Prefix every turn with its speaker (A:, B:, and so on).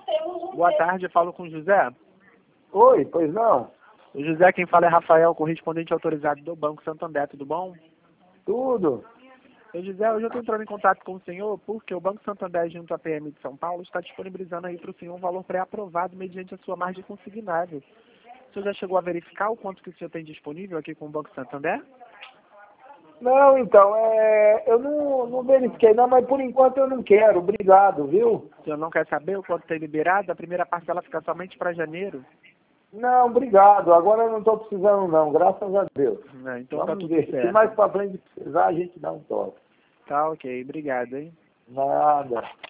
A: Boa tarde, eu falo com o José.
B: Oi, pois não?
A: O José, quem fala é Rafael, correspondente autorizado do Banco Santander, tudo bom?
B: Tudo.
A: Ô José, hoje eu estou entrando em contato com o senhor porque o Banco Santander, junto à PM de São Paulo, está disponibilizando aí para o senhor um valor pré-aprovado mediante a sua margem consignável. O senhor já chegou a verificar o quanto que o senhor tem disponível aqui com o Banco Santander?
B: Não, então, eu não verifiquei não, mas por enquanto eu não quero, obrigado, viu?
A: O senhor não quer saber o quanto tem liberado? A primeira parcela fica somente para janeiro.
B: Não, obrigado, agora eu não estou precisando não, graças a Deus.
A: Então tá
B: Vamos
A: tudo
B: ver,
A: certo.
B: se mais para frente precisar, a gente dá um toque.
A: Tá ok, obrigado, hein?
B: Nada.